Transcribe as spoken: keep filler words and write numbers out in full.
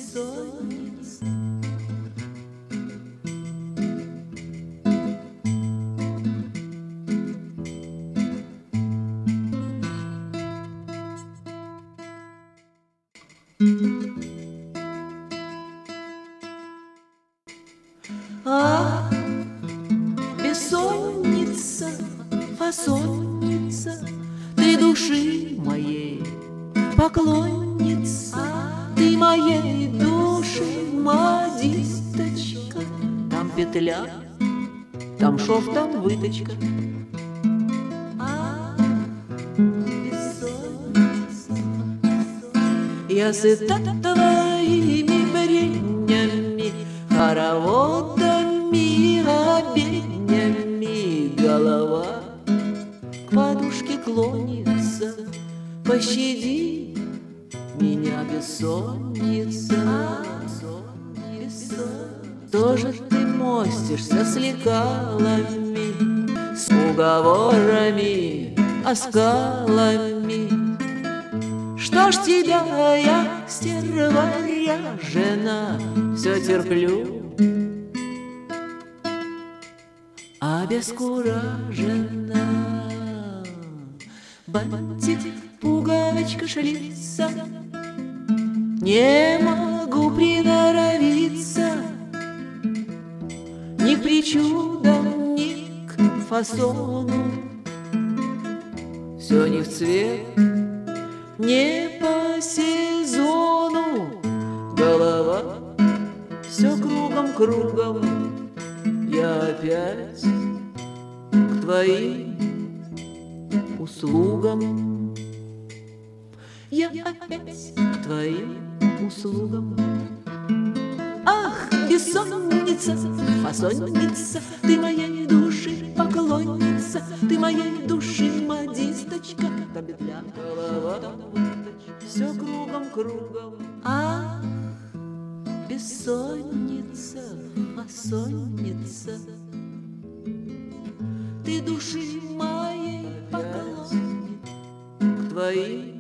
бессонница. Ах, бессонница, фасонница, ты души моей поклонница, ты моей души модисточка. Там петля, там шов, там выточка. Ах, бессонница, я сыта твоими бреднями, хороводами, обеднями. Голова к подушке клонится, пощади меня, бессонница. Тоже ты мостишься с лекалами, с уговорами, оскалами. Что ж тебя я, стерва ряжена, все терплю, обескуражена. Бантик, пуговичка, шлица, не могу приноровиться ни к причудам, ни к фасону. Все не в цвет, не по сезону. Голова все кругом-кругом. Я опять к твоим услугам. Я опять к твоим услугам. Ах, бессонница, фасонница, ты моей души поклонница, ты моей души модисточка. Там петля, голова, там выточка, все кругом-кругом. Ах, бессонница, фасонница, ты души моей поклонница, к твоим